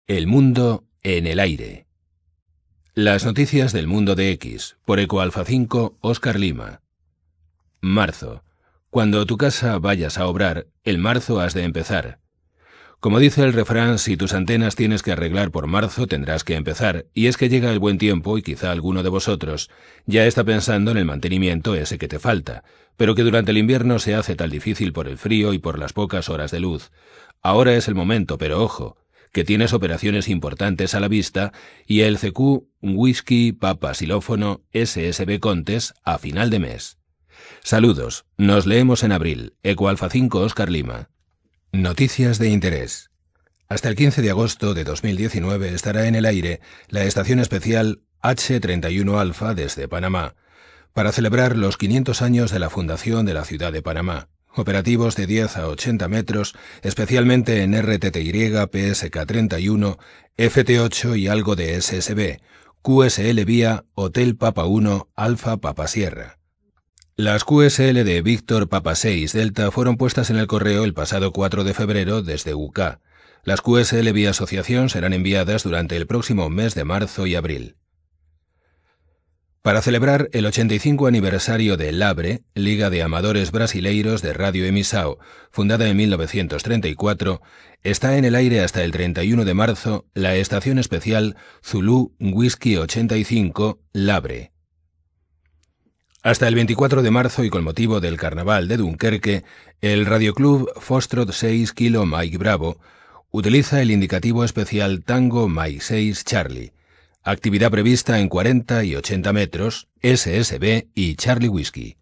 El mundo en el aire. Las noticias del mundo de X, por Ecoalfa 5, Óscar Lima. Marzo. Cuando tu casa vayas a obrar, el marzo has de empezar. Como dice el refrán, si tus antenas tienes que arreglar por marzo, tendrás que empezar, y es que llega el buen tiempo y quizá alguno de vosotros ya está pensando en el mantenimiento ese que te falta, pero que durante el invierno se hace tan difícil por el frío y por las pocas horas de luz. Ahora es el momento, pero ojo, que tienes operaciones importantes a la vista y el CQ Whisky Papa Xilófono SSB Contes a final de mes. Saludos, nos leemos en abril. Ecoalfa 5, Óscar Lima. Noticias de interés. Hasta el 15 de agosto de 2019 estará en el aire la estación especial H31 Alfa desde Panamá, para celebrar los 500 años de la fundación de la ciudad de Panamá. Operativos de 10 a 80 metros, especialmente en RTTY, PSK31, FT8 y algo de SSB, QSL vía Hotel Papa 1, Alfa Papa Sierra. Las QSL de Víctor Papa 6 Delta fueron puestas en el correo el pasado 4 de febrero desde UK. Las QSL vía asociación serán enviadas durante el próximo mes de marzo y abril. Para celebrar el 85 aniversario de LABRE, Liga de Amadores Brasileiros de Radio Emissão, fundada en 1934, está en el aire hasta el 31 de marzo la estación especial Zulu Whisky 85 LABRE. Hasta el 24 de marzo y con motivo del Carnaval de Dunkerque, el radioclub Foxtrot 6 Kilo Mike Bravo utiliza el indicativo especial Tango Mike 6 Charlie. Actividad prevista en 40 y 80 metros, SSB y Charlie Whisky.